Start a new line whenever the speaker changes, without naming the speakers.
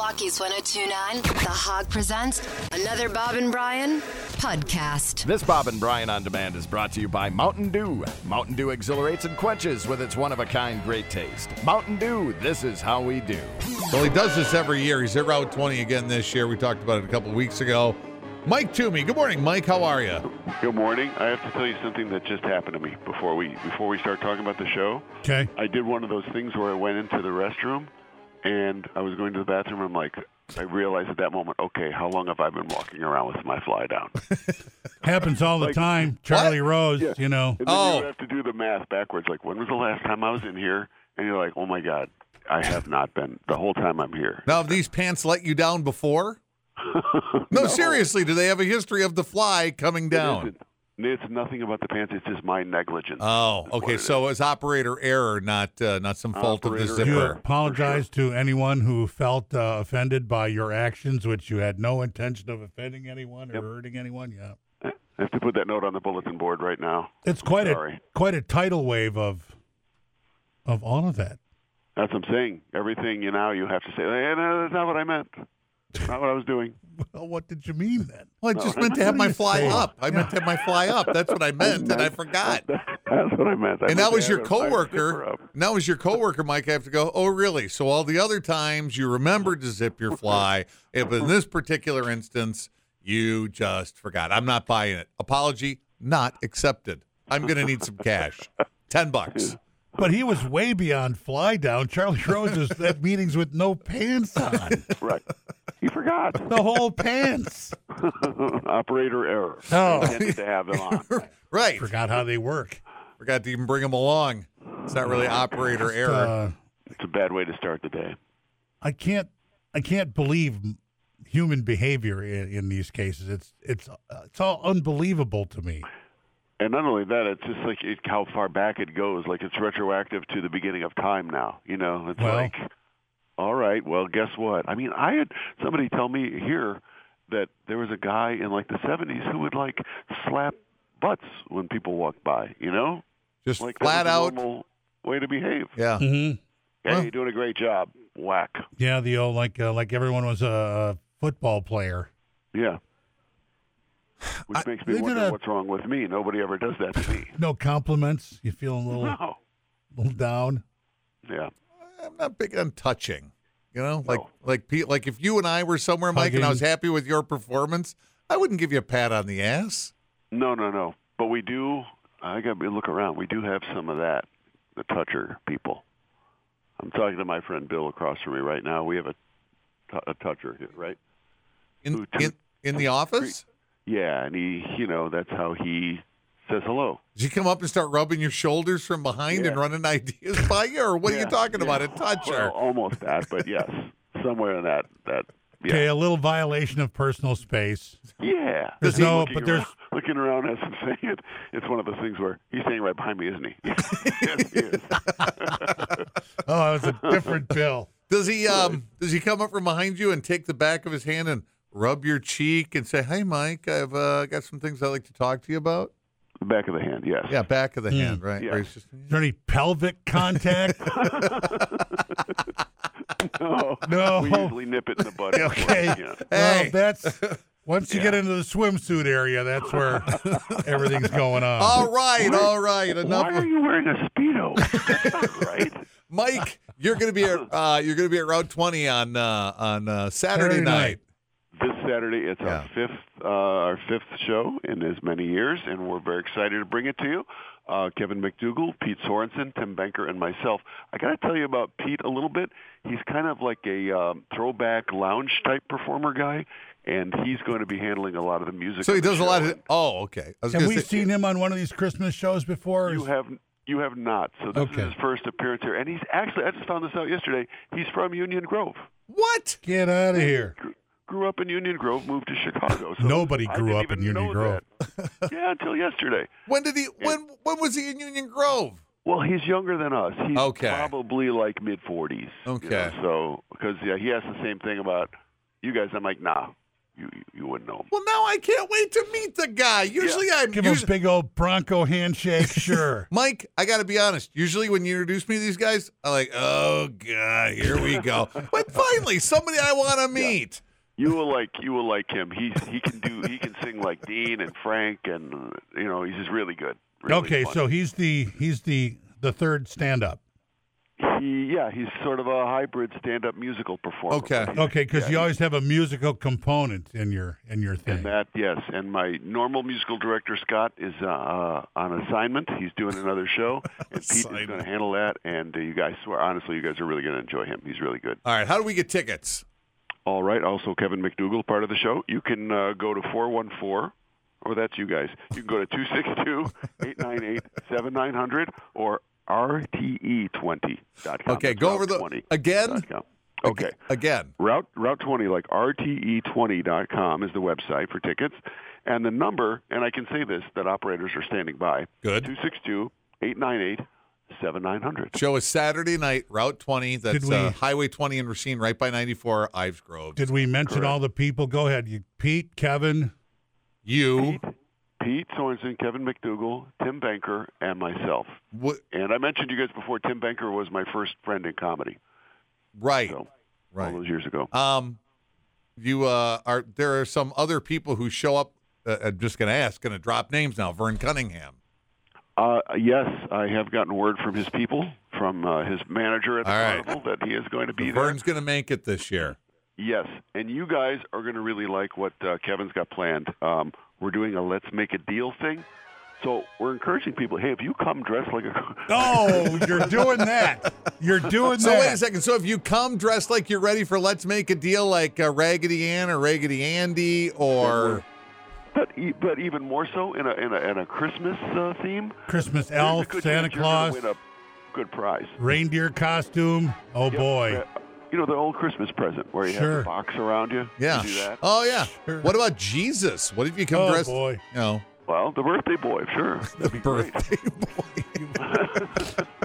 Rockies 102.9, The Hog presents another Bob and Brian podcast.
This Bob and Brian On Demand is brought to you by Mountain Dew. Mountain Dew exhilarates and quenches with its one-of-a-kind great taste. Mountain Dew, this is how we do.
Well, he does this every year. He's at Route 20 again this year. We talked about it a couple of weeks ago. Mike Toomey. Good morning, Mike. How are you?
Good morning. I have to tell you something that just happened to me before we start talking about the show.
Okay.
I did one of those things where I went into the restroom, and I was going to the bathroom, and I realized at that moment, okay, how long have I been walking around with my fly down?
Happens all the time. Charlie Rose,
Yeah.
you know.
And then you have to do the math backwards. Like, when was the last time I was in here? And you're like, oh, my God, I have not been the whole time I'm here.
Now, have these pants let you down before? No, seriously, do they have a history of the fly coming down?
It's nothing about the pants. It's just my negligence.
Oh, okay. So it's operator error, not some fault of the
Operator
zipper.
You
error.
apologize to anyone who felt offended by your actions, which you had no intention of offending anyone or hurting anyone. Yeah,
I have to put that note on the bulletin board right now.
it's quite
Sorry.
a tidal wave of all of that.
That's what I'm saying. Everything you have to say, hey, no, that's not what I meant. Not what I was doing.
Well, what did you mean then?
Well, I just meant to have my fly
saying?
up. I meant to have my fly up. That's what I meant, and I forgot.
That's what I meant.
And that was your
zipper
coworker.
up.
Now was your coworker, Mike. I have to go. Oh, really? So all the other times you remembered to zip your fly, but in this particular instance, you just forgot. I'm not buying it. Apology not accepted. I'm going to need some cash. $10.
But he was way beyond fly down. Charlie Rose was at meetings with no pants on.
Right. He forgot.
The whole pants.
Operator error.
Oh.
Intended to have them on.
Right.
Forgot how they work.
Forgot to even bring them along. It's not really operator error.
It's a bad way to start the day.
I can't believe human behavior in these cases. It's all unbelievable to me.
And not only that, it's just like how far back it goes. Like, it's retroactive to the beginning of time now. It's
Well.
like, all right, well, guess what? I mean, I had somebody tell me here that there was a guy in like the 70s who would like slap butts when people walked by,
Just
Like
flat
that was
out.
a normal way to behave.
Yeah.
Mm-hmm.
Hey,
Well.
you're doing a great job. Whack.
Yeah, the old like everyone was a football player.
Yeah. Which makes me
they're
wonder
gonna-
what's wrong with me. Nobody ever does that to me.
No compliments. You feel a
No.
little down.
Yeah.
I'm not big on touching.
No.
Like if you and I were somewhere, Mike, and I was
Hugging.
happy with your performance, I wouldn't give you a pat on the ass.
No. But we do. I got to look around. We do have some of that. The toucher people. I'm talking to my friend Bill across from me right now. We have a toucher here, right?
In the office?
Yeah, and he, that's how he says hello.
Did you come up and start rubbing your shoulders from behind and
Yeah.
running ideas by you, or what are you talking about? A toucher?
Well, almost that, but yes, somewhere in that. Yeah.
Okay, a little violation of personal space.
Yeah.
There's
He's
no-
looking
but there's-
around- looking around as I'm saying it. It's one of those things where he's standing right behind me, isn't he? Yes, he is.
Oh, it was a different Bill.
Does he come up from behind you and take the back of his hand and rub your cheek and say, "Hey, Mike, I've got some things I'd like to talk to you about"?
The back of the hand, yes.
Yeah, back of the hand, right?
Yeah.
Where he's just-
Is there any pelvic contact? No.
We usually nip it in the butt.
Okay.
Yeah.
Hey.
Well, that's once you get into the swimsuit area, that's where everything's going on.
All right. Enough.
Why are you wearing a Speedo? That's not right.
Mike, you're gonna be at Route 20 on Saturday night.
This Saturday, it's
Yeah.
our fifth show in as many years, and we're very excited to bring it to you. Kevin McDougal, Pete Sorensen, Tim Banker, and myself. I got to tell you about Pete a little bit. He's kind of like a throwback lounge type performer guy, and he's going to be handling a lot of the music.
So he
of the
does a lot
show.
of. Oh, okay. I was
Have
gonna
we
say-
seen him on one of these Christmas shows before?
You have not. So this
Okay.
is his first appearance here, and he's actually. I just found this out yesterday. He's from Union Grove.
What?
Get out of here.
Grew up in Union Grove, moved to Chicago. So
Nobody
I
grew
didn't
up in
even
Union
know
Grove.
that. Yeah, until yesterday.
When did he? When was he in Union Grove?
Well, he's younger than us. He's
Okay.
probably like mid-40s.
Okay.
So, because he has the same thing about you guys. I'm like, nah, you wouldn't know him.
Well, now I can't wait to meet the guy. Usually
Give him a big old Bronco handshake, sure.
Mike, I got to be honest. Usually when you introduce me to these guys, I'm like, oh, God, here we go. But finally, somebody I want to meet.
You will like him. He can sing like Dean and Frank, and he's just really good. Really
okay,
fun.
so he's the third stand-up.
He's sort of a hybrid stand-up musical performer.
Okay, because you always have a musical component in your thing.
And that, yes. And my normal musical director, Scott, is on assignment. He's doing another show, and Pete is going to handle that. And you guys are really going to enjoy him. He's really good.
All right, how do we get tickets?
All right, also Kevin McDougal, part of the show. You can go to 414. Oh, that's you guys. You can go to 262-898-7900 or RTE20.com.
Okay, go over the again.
Okay,
again.
Route 20, like RTE20.com is the website for tickets, and the number. And I can say this: that operators are standing by.
Good.
262-898-7900.
Show is Saturday night, Route 20. That's Highway 20 in Racine, right by 94 Ives Grove.
Did we mention all the people? Go ahead. Pete, Kevin,
Pete Sorensen, Kevin McDougal, Tim Banker, and myself. And I mentioned you guys before. Tim Banker was my first friend in comedy.
Right.
All those years ago.
There are some other people who show up. I'm just going to drop names now. Vern Cunningham.
Yes, I have gotten word from his people, from his manager at the Carnival, that he is going to be there.
Vern's going to make it this year.
Yes, and you guys are going to really like what Kevin's got planned. We're doing a Let's Make a Deal thing. So we're encouraging people, hey, if you come dressed like a...
Oh, you're doing that.
So wait a second. So if you come dressed like you're ready for Let's Make a Deal, like Raggedy Ann or Raggedy Andy or...
But even more so in a Christmas theme.
Christmas elf, Santa Claus.
You're going to win a good prize.
Reindeer costume. Oh, boy.
The old Christmas present where you have the box around you.
Yeah.
You do that.
Oh, yeah. Sure. What about Jesus? What if you come dressed?
Oh, boy.
Well, the birthday boy, sure.
The birthday boy.